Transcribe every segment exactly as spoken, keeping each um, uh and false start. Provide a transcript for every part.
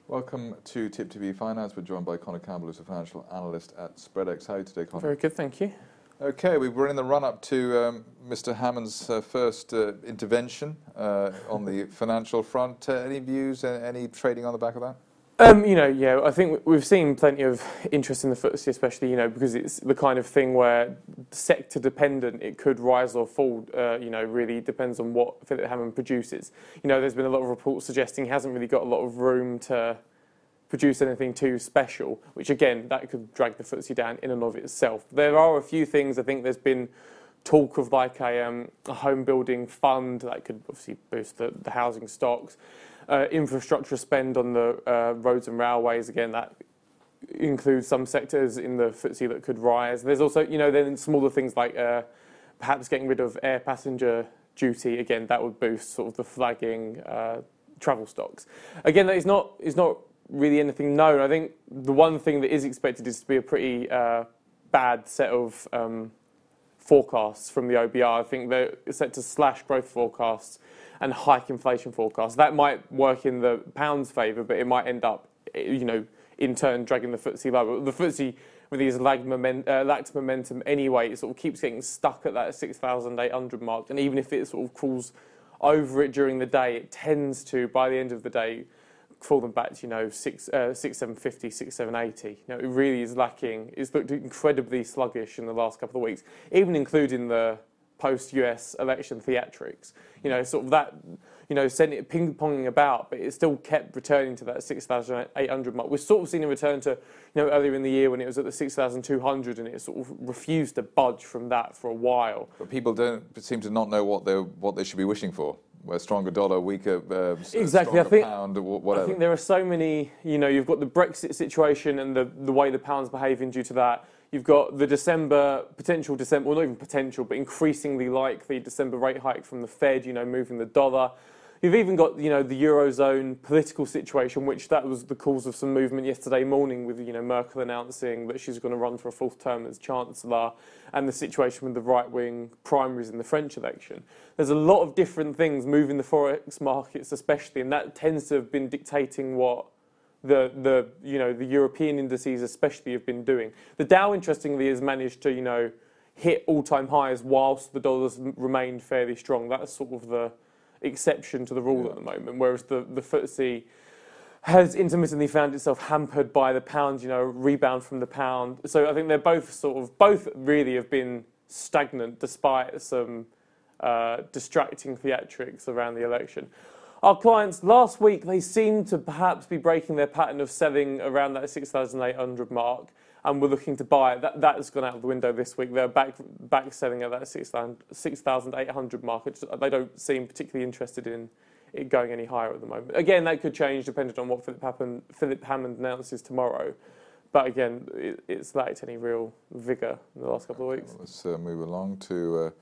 Welcome to Tip T V Finance. We're joined by Conor Campbell, who's a financial analyst at Spreadex. How are you today, Conor? Very good, thank you. Okay, we were in the run-up to um, Mister Hammond's uh, first uh, intervention uh, on the financial front. Uh, any views, uh, any trading on the back of that? Um, you know, yeah, I think we've seen plenty of interest in the F T S E, especially, you know, because it's the kind of thing where sector dependent, it could rise or fall, uh, you know, really depends on what Philip Hammond produces. You know, there's been a lot of reports suggesting he hasn't really got a lot of room to produce anything too special, which again, that could drag the F T S E down in and of itself. There are a few things. I think there's been talk of like a, um, a home building fund that could obviously boost the, the housing stocks. Uh, infrastructure spend on the uh, roads and railways, again, that includes some sectors in the F T S E that could rise. There's also, you know, then smaller things like uh, perhaps getting rid of air passenger duty. Again, that would boost sort of the flagging uh, travel stocks. Again, that is not is not really anything known. I think the one thing that is expected is to be a pretty uh, bad set of um, forecasts from the O B R. I think they're set to slash growth forecasts and hike inflation forecasts. That might work in the pound's favour, but it might end up, you know, in turn dragging the F T S E lower. The F T S E, with these lag moment, uh, lacked momentum anyway, it sort of keeps getting stuck at that six thousand eight hundred mark. And even if it sort of crawls over it during the day, it tends to, by the end of the day, fall them back to, you know, six, uh, six seven fifty, six seven eighty. You know, it really is lacking. It's looked incredibly sluggish in the last couple of weeks, even including the post-U S election theatrics. You know, sort of that, you know, sending it ping-ponging about, but it still kept returning to that six thousand eight hundred mark. We've sort of seen a return to, you know, earlier in the year when it was at the six thousand two hundred, and it sort of refused to budge from that for a while. But people don't seem to not know what they what they should be wishing for. A stronger dollar, weaker, uh, exactly. I think, pound, whatever. I think there are so many, you know, you've got the Brexit situation and the, the way the pound's behaving due to that. You've got the December, potential December, well not even potential, but increasingly likely December rate hike from the Fed, you know, moving the dollar. You've even got, you know, the Eurozone political situation, which that was the cause of some movement yesterday morning with, you know, Merkel announcing that she's going to run for a fourth term as Chancellor, and the situation with the right-wing primaries in the French election. There's a lot of different things moving the forex markets especially, and that tends to have been dictating what the, the you know, the European indices especially have been doing. The Dow, interestingly, has managed to, you know, hit all-time highs whilst the dollar's remained fairly strong. That's sort of the exception to the rule yeah. at the moment, whereas the, the F T S E has intermittently found itself hampered by the pound, you know, rebound from the pound. So I think they're both sort of, both really have been stagnant despite some uh, distracting theatrics around the election. Our clients, last week, they seemed to perhaps be breaking their pattern of selling around that six thousand eight hundred mark, and we're looking to buy it. That, that has gone out of the window this week. They're back, back selling at that six thousand eight hundred mark. Just, they don't seem particularly interested in it going any higher at the moment. Again, that could change depending on what Philip Hammond, Philip Hammond announces tomorrow. But again, it, it's lacked any real vigour in the last couple of weeks. Well, let's uh, move along to uh,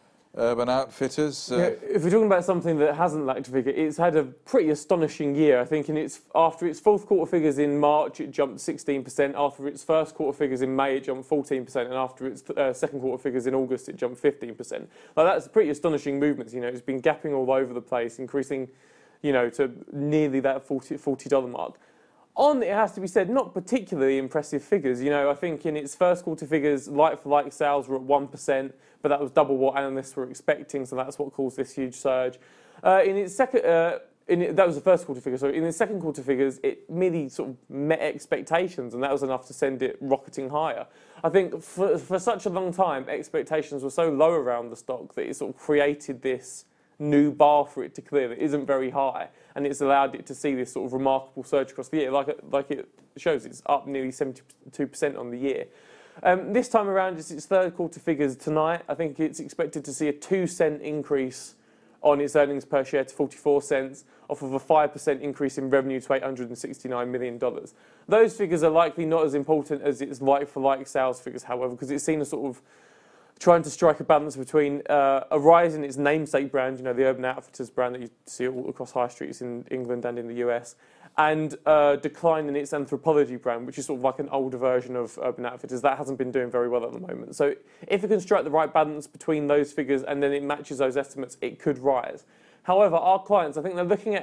Urban Outfitters. Uh, yeah, if we're talking about something that hasn't lacked vigour, it's had a pretty astonishing year. I think in its after its fourth quarter figures in March, it jumped sixteen percent. After its first quarter figures in May, it jumped fourteen percent. And after its uh, second quarter figures in August, it jumped fifteen percent. Like, that's pretty astonishing movements. You know, it's been gapping all over the place, increasing, you know, to nearly that forty dollars mark. On, it has to be said, not particularly impressive figures. You know, I think in its first quarter figures, like-for-like sales were at one percent, but that was double what analysts were expecting, so that's what caused this huge surge. Uh, in its second, uh, in it, that was the first quarter figure. So in its second quarter figures, it merely sort of met expectations, and that was enough to send it rocketing higher. I think for, for such a long time, expectations were so low around the stock that it sort of created this new bar for it to clear that isn't very high, and it's allowed it to see this sort of remarkable surge across the year. Like it, like it shows, it's up nearly seventy-two percent on the year. Um, this time around, it's its third quarter figures tonight. I think it's expected to see a two cent increase on its earnings per share to forty-four cents, off of a five percent increase in revenue to eight hundred sixty-nine million dollars. Those figures are likely not as important as its like-for-like sales figures, however, because it's seen a sort of trying to strike a balance between uh, a rise in its namesake brand, you know, the Urban Outfitters brand that you see all across high streets in England and in the U S, and a decline in its Anthropologie brand, which is sort of like an older version of Urban Outfitters. That hasn't been doing very well at the moment. So if it can strike the right balance between those figures and then it matches those estimates, it could rise. However, our clients, I think they're looking at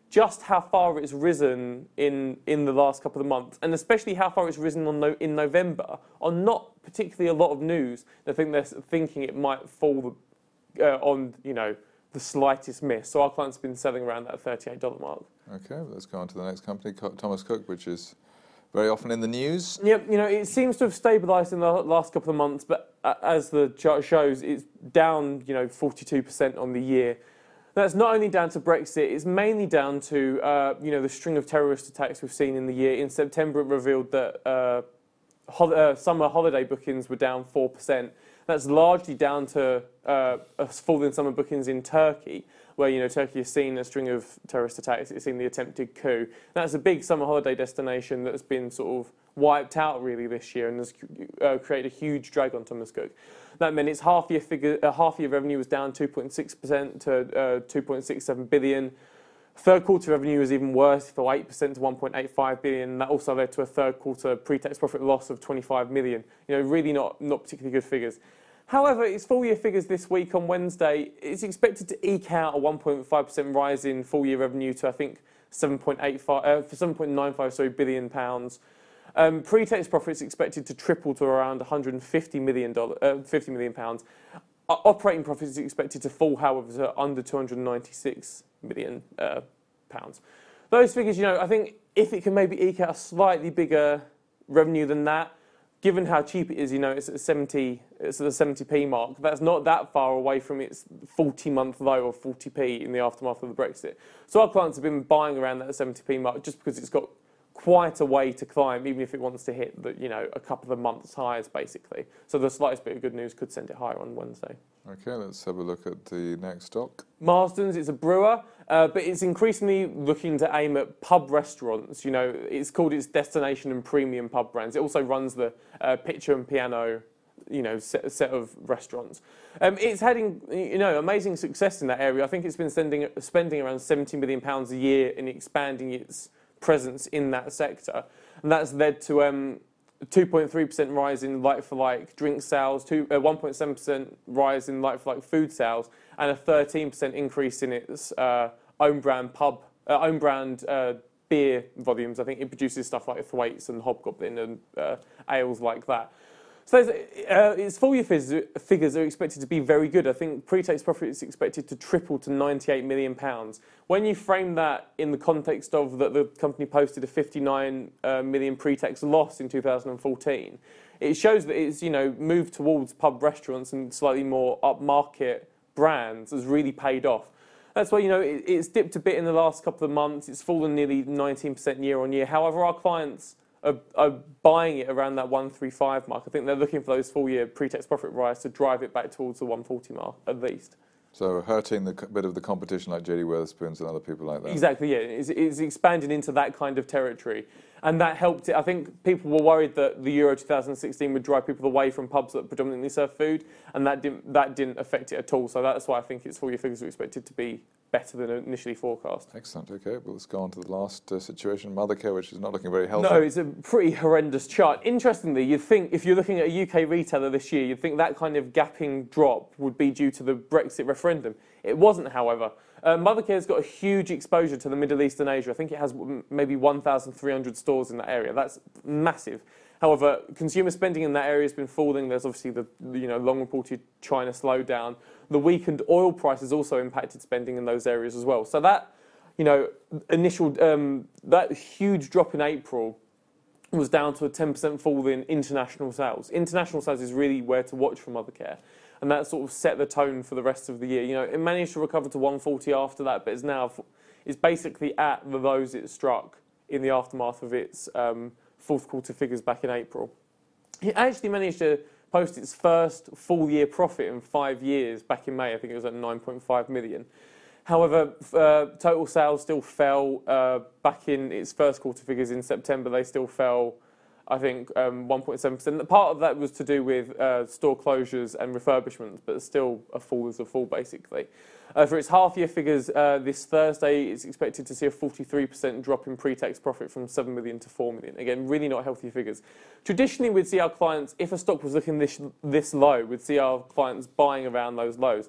just how far it's risen in, in the last couple of months, and especially how far it's risen on no, in November, are not particularly a lot of news. I think they're thinking it might fall uh, on, you know, the slightest miss. So our clients have been selling around that thirty-eight dollars mark. Okay, let's go on to the next company, Thomas Cook, which is very often in the news. Yep, you know, it seems to have stabilised in the last couple of months, but uh, as the chart shows, it's down, you know, forty-two percent on the year. That's not only down to Brexit, it's mainly down to, uh, you know, the string of terrorist attacks we've seen in the year. In September, it revealed that uh, ho- uh, summer holiday bookings were down four percent. That's largely down to uh, a fall in summer bookings in Turkey, where, you know, Turkey has seen a string of terrorist attacks. It's seen the attempted coup. That's a big summer holiday destination that's been sort of wiped out really this year and has uh, created a huge drag on Thomas Cook. That meant its half-year figure, uh, half-year revenue was down two point six percent to uh, two point six seven billion. Third quarter revenue was even worse, it fell eight percent to one point eight five billion. That also led to a third quarter pre-tax profit loss of twenty-five million. You know, really not not particularly good figures. However, its full-year figures this week on Wednesday, it's expected to eke out a one point five percent rise in full-year revenue to, I think, seven point eight five, uh, for seven point nine five sorry, billion pounds. Um, pre-tax profits expected to triple to around one hundred fifty million dollars, uh, fifty million pounds. Uh, operating profits is expected to fall, however, to under two hundred ninety-six million uh, pounds. Those figures, you know, I think if it can maybe eke out a slightly bigger revenue than that, given how cheap it is, you know, it's at seventy, it's at the seventy p mark. That's not that far away from its forty-month low of forty p in the aftermath of the Brexit. So our clients have been buying around that seventy p mark just because it's got quite a way to climb, even if it wants to hit the, you know, a couple of months' highs, basically. So the slightest bit of good news could send it higher on Wednesday. Okay, let's have a look at the next stock. Marston's, it's a brewer, uh, but it's increasingly looking to aim at pub restaurants. You know, it's called its destination and premium pub brands. It also runs the uh, Pitcher and Piano, you know, set, set of restaurants. Um, it's having, you know, amazing success in that area. I think it's been sending, spending around seventy million pounds a year in expanding its presence in that sector, and that's led to um, two point three percent rise in like-for-like drink sales, two, uh, one point seven percent rise in like-for-like food sales, and a thirteen percent increase in its uh, own brand pub, uh, own brand uh, beer volumes. I think it produces stuff like Thwaites and Hobgoblin and uh, ales like that. So uh, its full year figures are expected to be very good. I think pre-tax profit is expected to triple to ninety-eight million pounds. When you frame that in the context of that the company posted a fifty-nine uh, million pre-tax loss in two thousand fourteen, it shows that it's, you know, moved towards pub restaurants and slightly more upmarket brands has really paid off. That's why, you know, it, it's dipped a bit in the last couple of months. It's fallen nearly nineteen percent year on year. However, our clients Are, are buying it around that one thirty-five mark. I think they're looking for those full year pre-tax profit rise to drive it back towards the one forty mark at least. So hurting the bit of the competition like J D Wetherspoons and other people like that. Exactly, yeah. It's, it's expanded into that kind of territory. And that helped it. I think people were worried that the Euro twenty sixteen would drive people away from pubs that predominantly serve food, and that didn't, that didn't affect it at all. So that's why I think its full year figures are expected to be better than initially forecast. Excellent. Okay, well, let's go on to the last uh, situation, Mothercare, which is not looking very healthy. No, it's a pretty horrendous chart. Interestingly, you'd think if you're looking at a U K retailer this year, you'd think that kind of gapping drop would be due to the Brexit referendum. It wasn't, however. Uh, Mothercare's got a huge exposure to the Middle East and Asia. I think it has maybe one thousand three hundred stores in that area. That's massive. However, consumer spending in that area has been falling. There's obviously the, you know, long-reported China slowdown. The weakened oil prices also impacted spending in those areas as well. So that, you know, initial um, that huge drop in April was down to a ten percent fall in international sales. International sales is really where to watch for Mothercare, and that sort of set the tone for the rest of the year. You know, it managed to recover to one forty after that, but it's now it's basically at the lows it struck in the aftermath of its um, fourth quarter figures back in April. It actually managed to post its first full year profit in five years back in May. I think it was at nine point five million. However, uh, total sales still fell. Uh, back in its first quarter figures in September, they still fell, I think, um, one point seven percent. Part of that was to do with uh, store closures and refurbishments, but still a fall is a fall, basically. Uh, for its half-year figures, uh, this Thursday, it's expected to see a forty-three percent drop in pre-tax profit from seven million to four million. Again, really not healthy figures. Traditionally, we'd see our clients, if a stock was looking this, this low, we'd see our clients buying around those lows.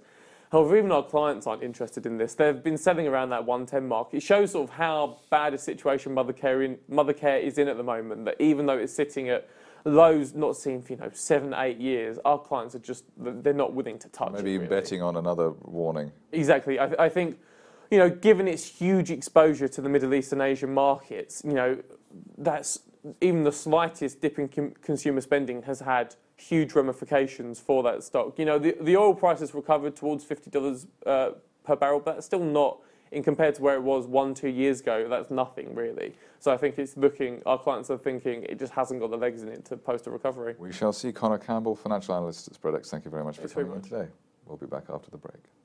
However, even our clients aren't interested in this. They've been selling around that one ten mark. It shows sort of how bad a situation Mothercare in, Mothercare is in at the moment, that even though it's sitting at lows not seen for, you know, seven, eight years, our clients are just, they're not willing to touch Maybe it. Maybe really. Betting on another warning. Exactly. I, I think, you know, given its huge exposure to the Middle East and Asian markets, you know, that's even the slightest dip in com- consumer spending has had huge ramifications for that stock. You know, the, the oil price has recovered towards fifty dollars uh, per barrel, but that's still not, in compared to where it was one, two years ago, that's nothing really. So I think it's looking, our clients are thinking it just hasn't got the legs in it to post a recovery. We shall see. Conor Campbell, financial analyst at Spreadex, thank you very much Thanks for coming very in today. We'll be back after the break.